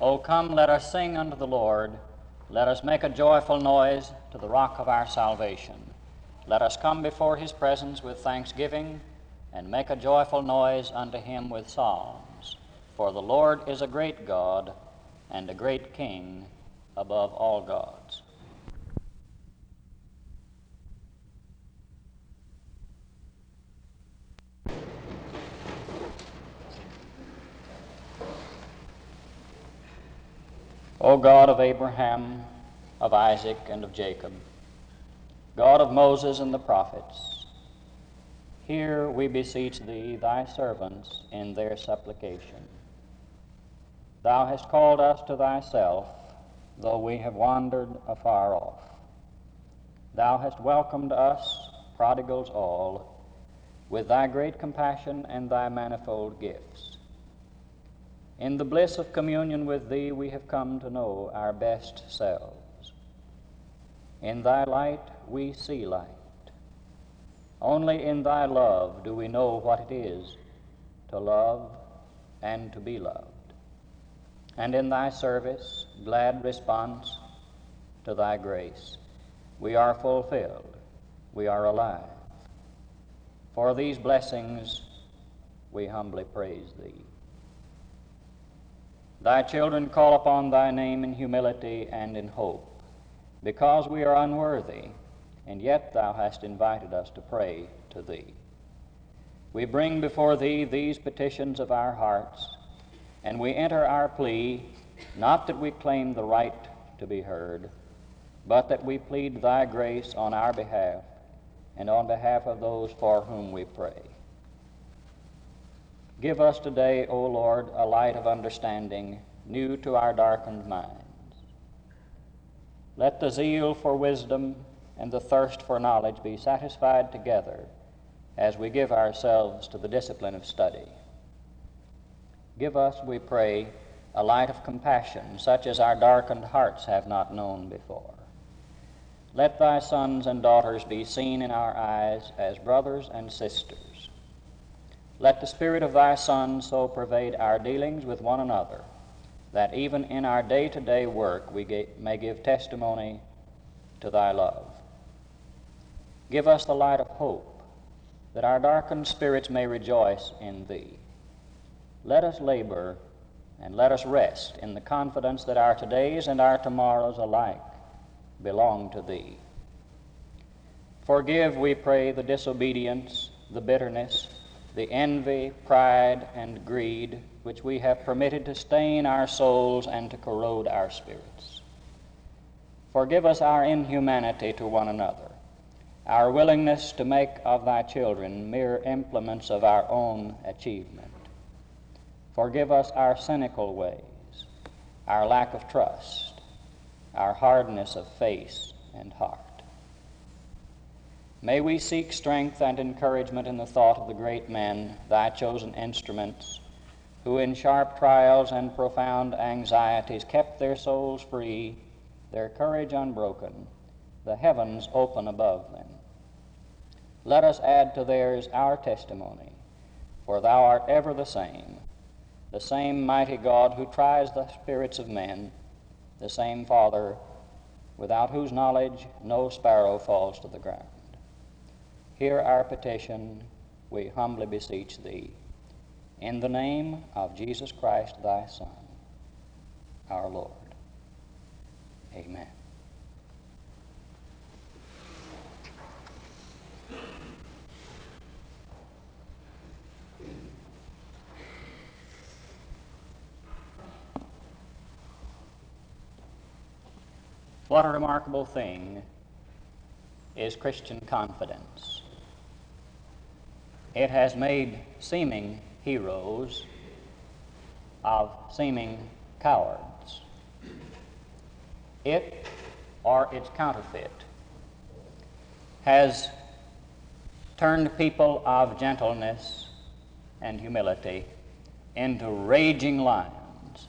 O come, let us sing unto the Lord. Let us make a joyful noise to the rock of our salvation. Let us come before his presence with thanksgiving, and make a joyful noise unto him with psalms. For the Lord is a great God, and a great King above all gods. O God of Abraham, of Isaac, and of Jacob, God of Moses and the prophets, hear, we beseech thee, thy servants in their supplication. Thou hast called us to thyself, though we have wandered afar off. Thou hast welcomed us, prodigals all, with thy great compassion and thy manifold gifts. In the bliss of communion with thee we have come to know our best selves. In thy light we see light. Only in thy love do we know what it is to love and to be loved. And in thy service, glad response to thy grace, we are fulfilled, we are alive. For these blessings we humbly praise thee. Thy children call upon thy name in humility and in hope, because we are unworthy, and yet thou hast invited us to pray to thee. We bring before thee these petitions of our hearts, and we enter our plea, not that we claim the right to be heard, but that we plead thy grace on our behalf and on behalf of those for whom we pray. Give us today, O Lord, a light of understanding new to our darkened minds. Let the zeal for wisdom and the thirst for knowledge be satisfied together as we give ourselves to the discipline of study. Give us, we pray, a light of compassion such as our darkened hearts have not known before. Let thy sons and daughters be seen in our eyes as brothers and sisters. Let the Spirit of thy Son so pervade our dealings with one another that even in our day-to-day work we may give testimony to thy love. Give us the light of hope, that our darkened spirits may rejoice in thee. Let us labor and let us rest in the confidence that our todays and our tomorrows alike belong to thee. Forgive, we pray, the disobedience, the bitterness, the envy, pride, and greed which we have permitted to stain our souls and to corrode our spirits. Forgive us our inhumanity to one another, our willingness to make of thy children mere implements of our own achievement. Forgive us our cynical ways, our lack of trust, our hardness of face and heart. May we seek strength and encouragement in the thought of the great men, thy chosen instruments, who in sharp trials and profound anxieties kept their souls free, their courage unbroken, the heavens open above them. Let us add to theirs our testimony, for thou art ever the same mighty God who tries the spirits of men, the same Father, without whose knowledge no sparrow falls to the ground. Hear our petition, we humbly beseech thee, in the name of Jesus Christ, thy Son, our Lord. Amen. What a remarkable thing is Christian confidence. It has made seeming heroes of seeming cowards. It, or its counterfeit, has turned people of gentleness and humility into raging lions.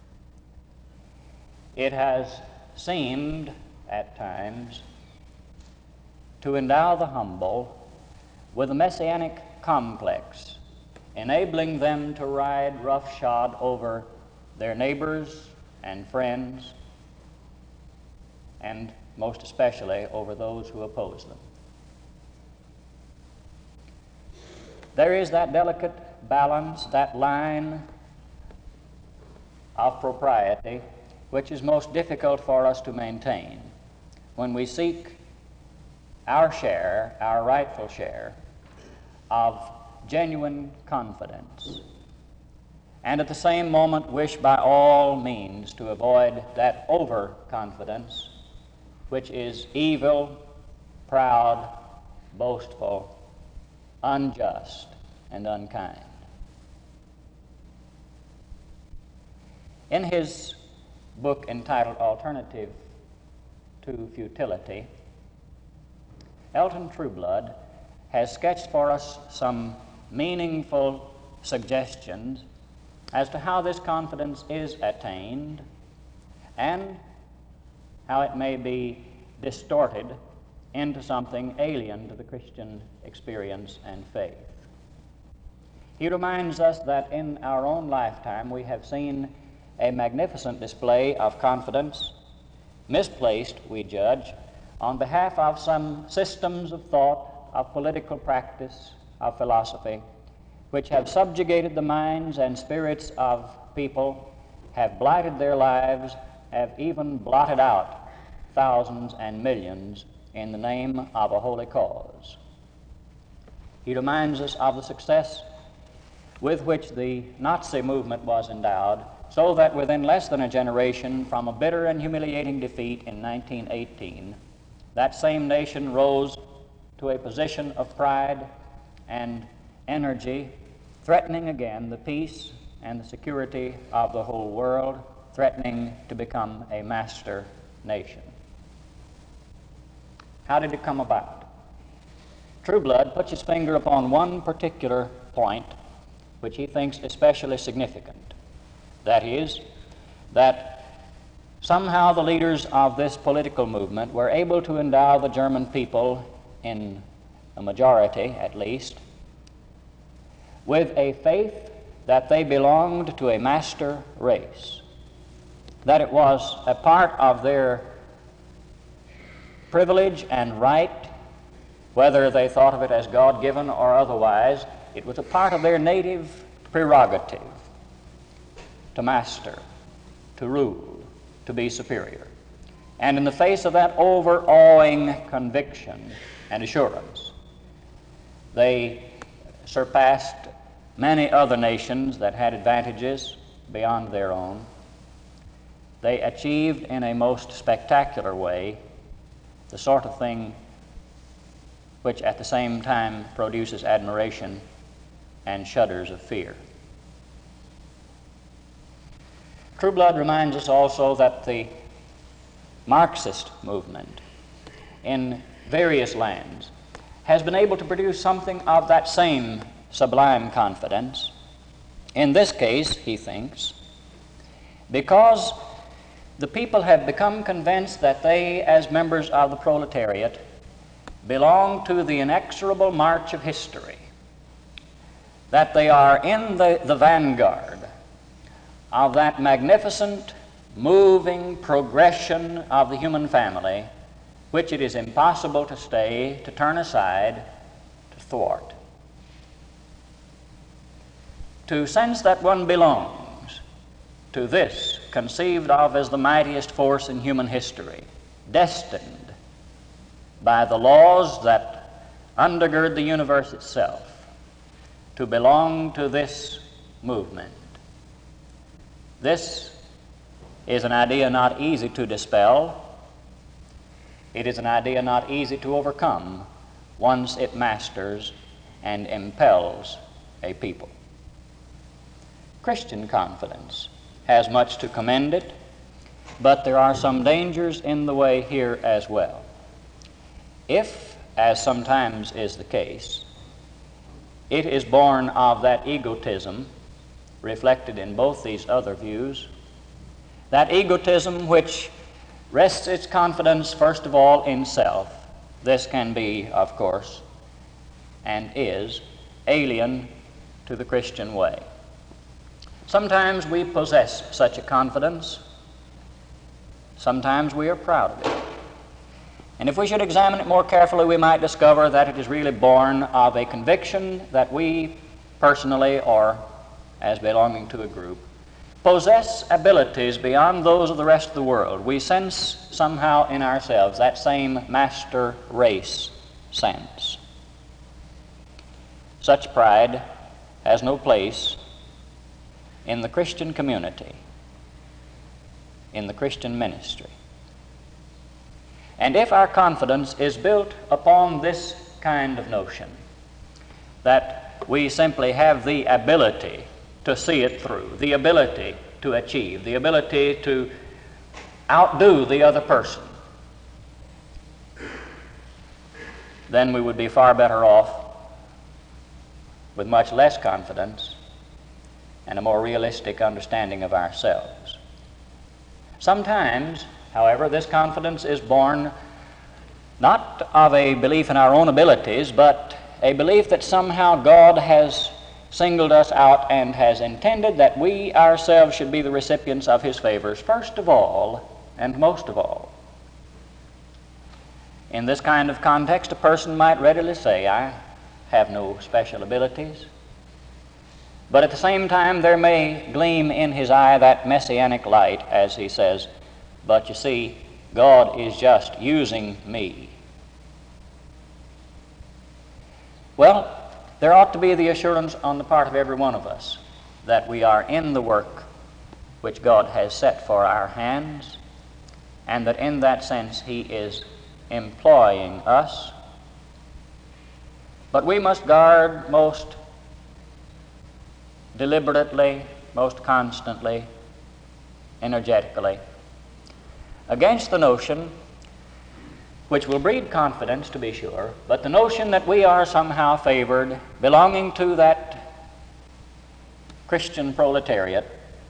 It has seemed, at times, to endow the humble with a messianic complex, enabling them to ride roughshod over their neighbors and friends, and most especially over those who oppose them. There is that delicate balance, that line of propriety, which is most difficult for us to maintain when we seek our share, our rightful share, of genuine confidence, and at the same moment wish by all means to avoid that overconfidence which is evil, proud, boastful, unjust, and unkind. In his book entitled Alternative to Futility, Elton Trueblood has sketched for us some meaningful suggestions as to how this confidence is attained and how it may be distorted into something alien to the Christian experience and faith. He reminds us that in our own lifetime we have seen a magnificent display of confidence, misplaced, we judge, on behalf of some systems of thought, of political practice, of philosophy, which have subjugated the minds and spirits of people, have blighted their lives, have even blotted out thousands and millions in the name of a holy cause. He reminds us of the success with which the Nazi movement was endowed, so that within less than a generation from a bitter and humiliating defeat in 1918, that same nation rose to a position of pride and energy, threatening again the peace and the security of the whole world, threatening to become a master nation. How did it come about? Trueblood puts his finger upon one particular point which he thinks especially significant. That is, that somehow the leaders of this political movement were able to endow the German people, in a majority at least, with a faith that they belonged to a master race, that it was a part of their privilege and right, whether they thought of it as God-given or otherwise, it was a part of their native prerogative to master, to rule, to be superior. And in the face of that overawing conviction and assurance, they surpassed many other nations that had advantages beyond their own. They achieved in a most spectacular way the sort of thing which at the same time produces admiration and shudders of fear. Trueblood reminds us also that the Marxist movement in various lands has been able to produce something of that same sublime confidence. In this case, he thinks, because the people have become convinced that they, as members of the proletariat, belong to the inexorable march of history, that they are in the vanguard of that magnificent, moving progression of the human family, which it is impossible to stay, to turn aside, to thwart. To sense that one belongs to this, conceived of as the mightiest force in human history, destined by the laws that undergird the universe itself, to belong to this movement. This is an idea not easy to dispel. It is an idea not easy to overcome once it masters and impels a people. Christian confidence has much to commend it, but there are some dangers in the way here as well. If, as sometimes is the case, it is born of that egotism reflected in both these other views, that egotism which rests its confidence first of all in self, this can be, of course, and is alien to the Christian way. Sometimes we possess such a confidence, Sometimes we are proud of it. And if we should examine it more carefully, we might discover that it is really born of a conviction that we personally, or as belonging to a group, possess abilities beyond those of the rest of the world. We sense somehow in ourselves that same master race sense. Such pride has no place in the Christian community, in the Christian ministry. And if our confidence is built upon this kind of notion, that we simply have the ability to see it through, the ability to achieve, the ability to outdo the other person, then we would be far better off with much less confidence and a more realistic understanding of ourselves. Sometimes, however, this confidence is born not of a belief in our own abilities, but a belief that somehow God has singled us out and has intended that we ourselves should be the recipients of His favors, first of all and most of all. In this kind of context, a person might readily say, I have no special abilities. But at the same time, there may gleam in his eye that messianic light as he says, but you see, God is just using me. Well, there ought to be the assurance on the part of every one of us that we are in the work which God has set for our hands, and that in that sense He is employing us. But we must guard most deliberately, most constantly, energetically, against the notion, which will breed confidence to be sure, but the notion that we are somehow favored, belonging to that Christian proletariat,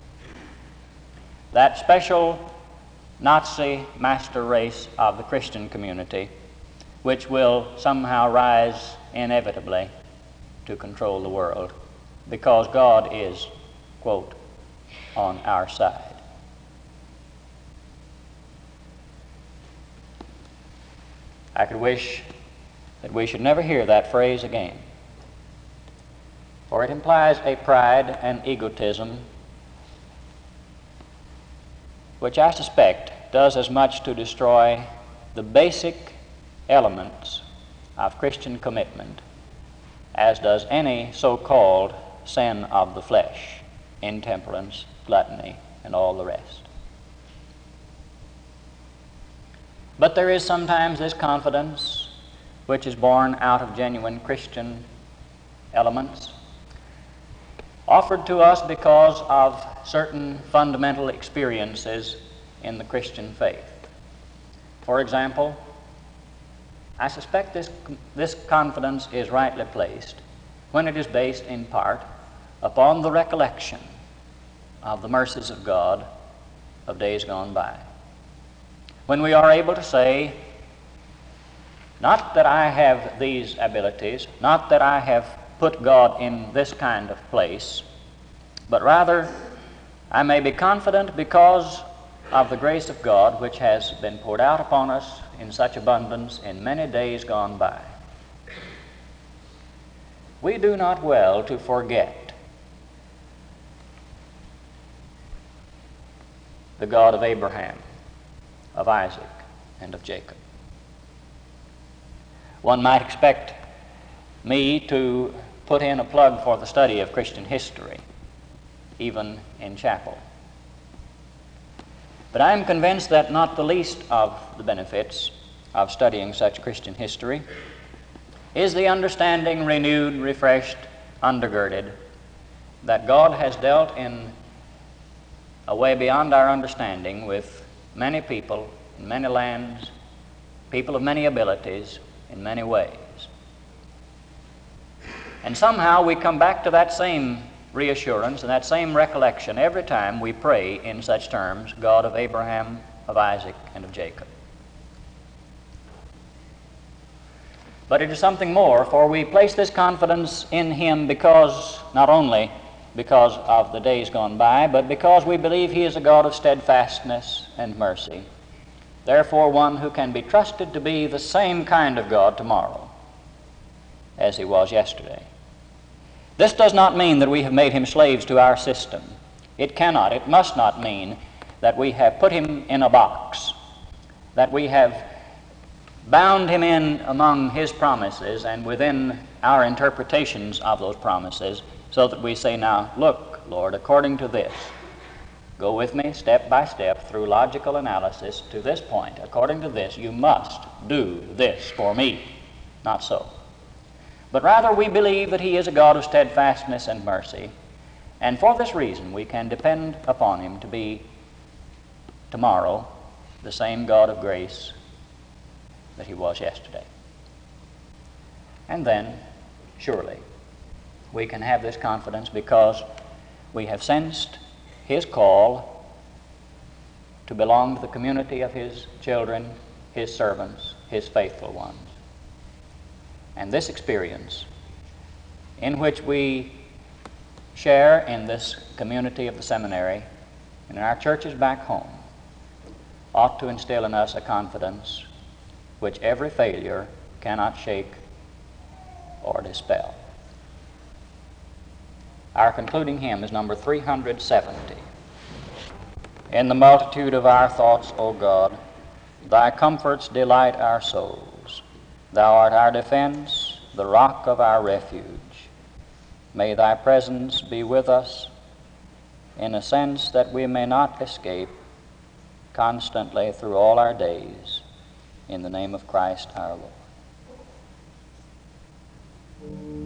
that special Nazi master race of the Christian community, which will somehow rise inevitably to control the world, because God is, quote, on our side. I could wish that we should never hear that phrase again, for it implies a pride and egotism which I suspect does as much to destroy the basic elements of Christian commitment as does any so-called sin of the flesh, intemperance, gluttony, and all the rest. But there is sometimes this confidence which is born out of genuine Christian elements, offered to us because of certain fundamental experiences in the Christian faith. For example, I suspect this confidence is rightly placed when it is based in part upon the recollection of the mercies of God of days gone by. When we are able to say, not that I have these abilities, not that I have put God in this kind of place, but rather I may be confident because of the grace of God which has been poured out upon us in such abundance in many days gone by. We do not well to forget the God of Abraham, of Isaac, and of Jacob. One might expect me to put in a plug for the study of Christian history, even in chapel. But I am convinced that not the least of the benefits of studying such Christian history is the understanding, renewed, refreshed, undergirded, that God has dealt in a way beyond our understanding with many people in many lands, people of many abilities in many ways. And somehow we come back to that same reassurance and that same recollection every time we pray in such terms, God of Abraham, of Isaac, and of Jacob. But it is something more, for we place this confidence in Him because, not only because of the days gone by, but because we believe He is a God of steadfastness and mercy, Therefore, one who can be trusted to be the same kind of God tomorrow as he was yesterday. This does not mean that we have made him slaves to our system. It cannot, it must not mean that we have put him in a box, that we have bound him in among his promises and within our interpretations of those promises, so that we say, now, look, Lord, according to this, go with me step by step through logical analysis to this point. According to this, you must do this for me. Not so. But rather we believe that he is a God of steadfastness and mercy, and for this reason we can depend upon him to be tomorrow the same God of grace that he was yesterday. And then, surely, we can have this confidence because we have sensed his call to belong to the community of his children, his servants, his faithful ones. And this experience, in which we share in this community of the seminary and in our churches back home, ought to instill in us a confidence which every failure cannot shake or dispel. Our concluding hymn is number 370. In the multitude of our thoughts, O God, thy comforts delight our souls. Thou art our defense, the rock of our refuge. May thy presence be with us in a sense that we may not escape constantly through all our days. In the name of Christ our Lord.